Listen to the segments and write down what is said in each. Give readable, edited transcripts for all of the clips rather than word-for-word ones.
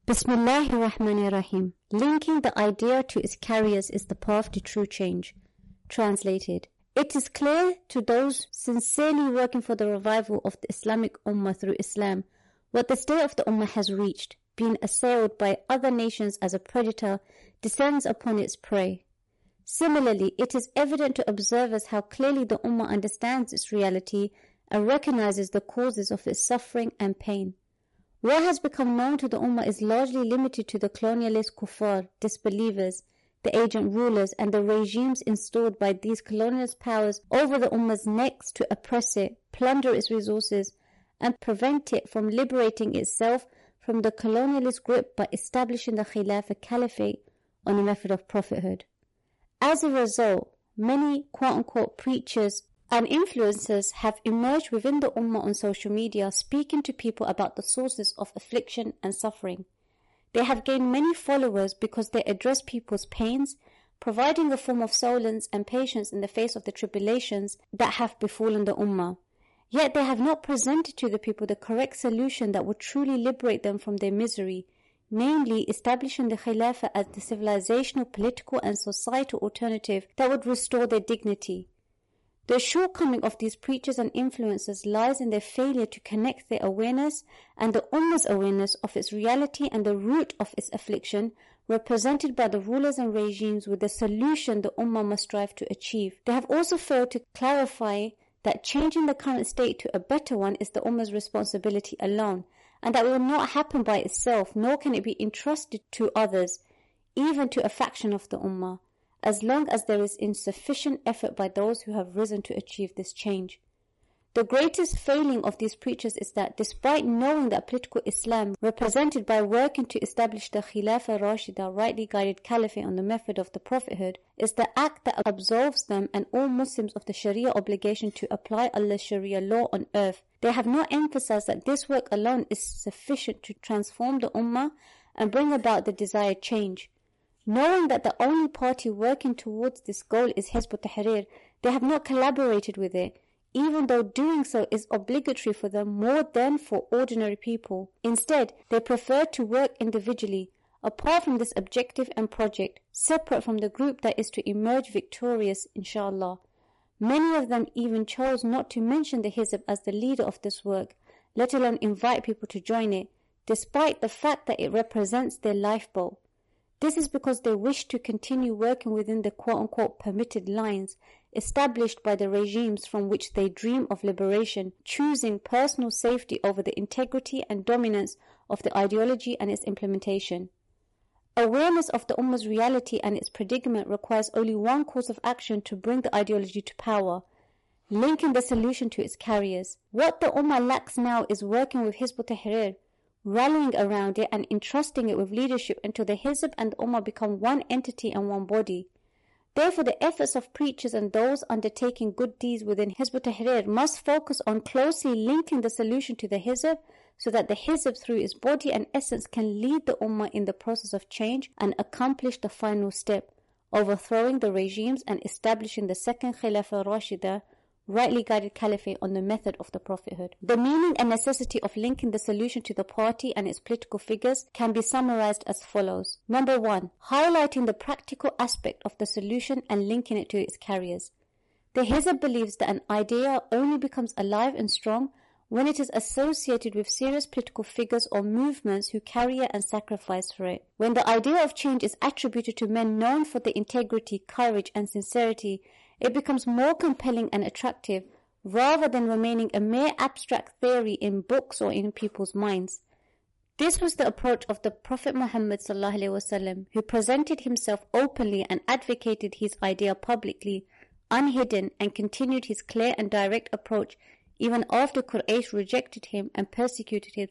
Bismillahirrahmanirrahim. Linking the idea to its carriers is the path to true change. Translated. It is clear to those sincerely working for the revival of the Islamic Ummah through Islam what the state of the Ummah has reached, being assailed by other nations as a predator descends upon its prey. Similarly, it is evident to observers how clearly the Ummah understands its reality and recognizes the causes of its suffering and pain. What has become known to the Ummah is largely limited to the colonialist kuffar, disbelievers, the agent rulers and the regimes installed by these colonialist powers over the Ummah's necks to oppress it, plunder its resources and prevent it from liberating itself from the colonialist grip by establishing the Khilafah Caliphate on the method of prophethood. As a result, many quote-unquote preachers and influencers have emerged within the Ummah on social media speaking to people about the sources of affliction and suffering. They have gained many followers because they address people's pains, providing a form of solace and patience in the face of the tribulations that have befallen the Ummah. Yet they have not presented to the people the correct solution that would truly liberate them from their misery, namely establishing the Khilafah as the civilizational, political and societal alternative that would restore their dignity. The shortcoming of these preachers and influencers lies in their failure to connect their awareness and the Ummah's awareness of its reality and the root of its affliction, represented by the rulers and regimes, with the solution the Ummah must strive to achieve. They have also failed to clarify that changing the current state to a better one is the Ummah's responsibility alone, and that will not happen by itself, nor can it be entrusted to others, even to a faction of the Ummah, as long as there is insufficient effort by those who have risen to achieve this change. The greatest failing of these preachers is that, despite knowing that political Islam, represented by working to establish the Khilafah Rashida, rightly guided caliphate on the method of the prophethood, is the act that absolves them and all Muslims of the Sharia obligation to apply Allah's Sharia law on earth, they have not emphasized that this work alone is sufficient to transform the Ummah and bring about the desired change. Knowing that the only party working towards this goal is Hizb ut-Tahrir, they have not collaborated with it, even though doing so is obligatory for them more than for ordinary people. Instead, they prefer to work individually, apart from this objective and project, separate from the group that is to emerge victorious, inshallah. Many of them even chose not to mention the Hizb as the leader of this work, let alone invite people to join it, despite the fact that it represents their lifeboat. This is because they wish to continue working within the quote-unquote permitted lines established by the regimes from which they dream of liberation, choosing personal safety over the integrity and dominance of the ideology and its implementation. Awareness of the Ummah's reality and its predicament requires only one course of action to bring the ideology to power, linking the solution to its carriers. What the Ummah lacks now is working with Hizb ut-Tahrir, rallying around it and entrusting it with leadership until the Hizb and the Ummah become one entity and one body. Therefore, the efforts of preachers and those undertaking good deeds within Hizb ut-Tahrir must focus on closely linking the solution to the Hizb, so that the Hizb through its body and essence can lead the Ummah in the process of change and accomplish the final step, overthrowing the regimes and establishing the second Khilafah Rashida, rightly guided caliphate on the method of the prophethood. The meaning and necessity of linking the solution to the party and its political figures can be summarized as follows. Number 1, highlighting the practical aspect of the solution and linking it to its carriers. The Hizb believes that an idea only becomes alive and strong when it is associated with serious political figures or movements who carry it and sacrifice for it. When the idea of change is attributed to men known for their integrity, courage and sincerity, it becomes more compelling and attractive, rather than remaining a mere abstract theory in books or in people's minds. This was the approach of the Prophet Muhammad ﷺ, who presented himself openly and advocated his idea publicly, unhidden, and continued his clear and direct approach even after Quraysh rejected him and persecuted him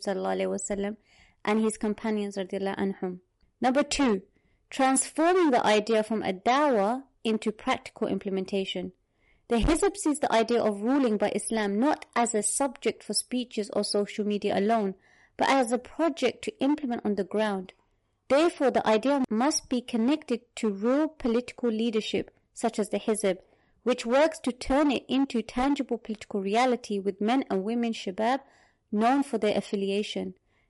ﷺ and his companions radiallahu anhum. Number 2, transforming the idea from a dawah into practical implementation. The Hizb sees the idea of ruling by Islam not as a subject for speeches or social media alone, but as a project to implement on the ground. Therefore, the idea must be connected to real political leadership, such as the Hizb, which works to turn it into tangible political reality with men and women shabab known for their affiliation.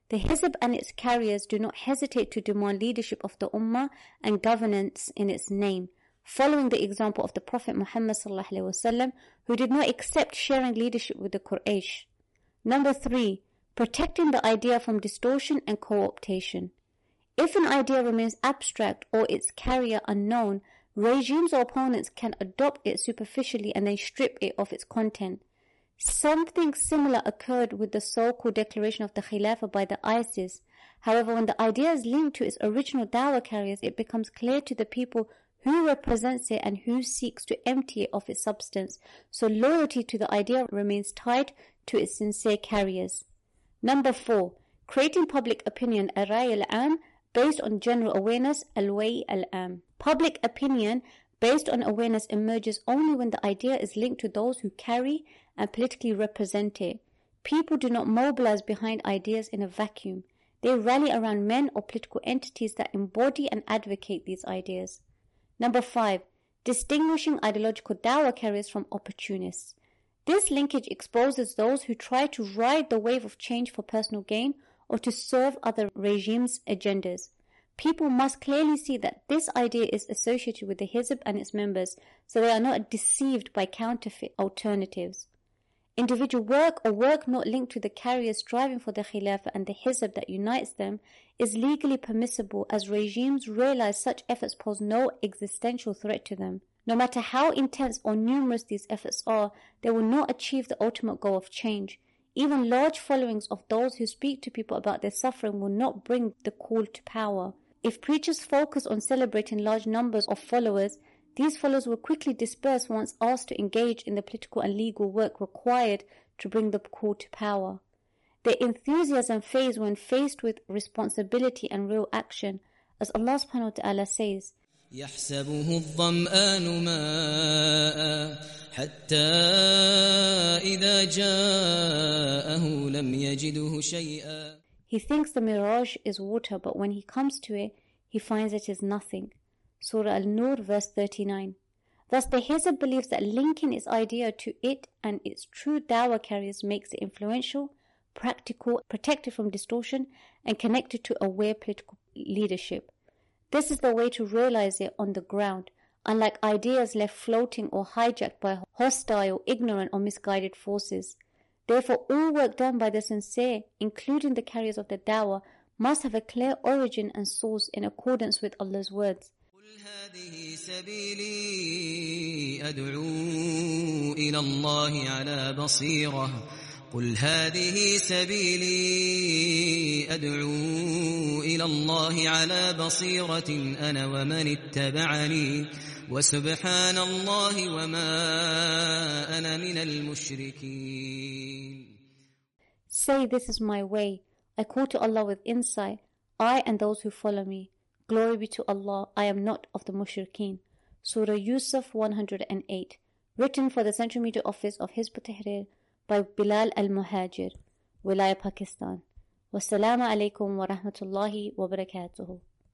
The Hizb and its carriers do not hesitate to demand leadership of the Ummah and governance in its name, following the example of the Prophet Muhammad ﷺ, who did not accept sharing leadership with the Quraysh. Number 3, protecting the idea from distortion and co-optation. If an idea remains abstract or its carrier unknown, regimes or opponents can adopt it superficially and then strip it of its content. Something similar occurred with the so-called declaration of the Khilafah by the ISIS. However, when the idea is linked to its original dawah carriers, it becomes clear to the people who represents it and who seeks to empty it of its substance. So loyalty to the idea remains tied to its sincere carriers. Number 4, creating public opinion, ar-ray al-am, based on general awareness, al-way al-am. Public opinion based on awareness emerges only when the idea is linked to those who carry and politically represent it. People do not mobilize behind ideas in a vacuum. They rally around men or political entities that embody and advocate these ideas. Number 5, distinguishing ideological dawah carriers from opportunists. This linkage exposes those who try to ride the wave of change for personal gain or to serve other regimes' agendas. People must clearly see that this idea is associated with the Hizb and its members, so they are not deceived by counterfeit alternatives. Individual work or work not linked to the carriers striving for the Khilafah and the Hizb that unites them is legally permissible, as regimes realize such efforts pose no existential threat to them. No matter how intense or numerous these efforts are, they will not achieve the ultimate goal of change. Even large followings of those who speak to people about their suffering will not bring the call to power. If preachers focus on celebrating large numbers of followers, these followers will quickly disperse once asked to engage in the political and legal work required to bring the call to power. Their enthusiasm fades when faced with responsibility and real action, as Allah subhanahu wa ta'ala says, يحسبه الظمآن ماء حتى إذا جاءه لم يجده شيئا. He thinks the mirage is water, but when he comes to it, he finds it is nothing. Surah Al-Nur, verse 39. Thus, the Hizb believes that linking its idea to it and its true dawah carriers makes it influential, practical, protected from distortion, and connected to aware political leadership. This is the way to realize it on the ground, unlike ideas left floating or hijacked by hostile, ignorant, or misguided forces. Therefore, all work done by the sincere, including the carriers of the dawah, must have a clear origin and source in accordance with Allah's words. قل هذه سبيلي أدعو إلى الله على بصيرة قل هذه سبيلي أدعو إلى الله على بصيرة أنا ومن اتبعني وسبحان الله وما أنا من المشركين. Say, this is my way. I call to Allah with insight, I and those who follow me. Glory be to Allah, I am not of the mushrikeen. Surah Yusuf 108. Written for the Central Media Office of Hizb ut-Tahrir by Bilal al-Muhajir, Wilaya, Pakistan. Wassalamu alaikum wa rahmatullahi wa barakatuhu.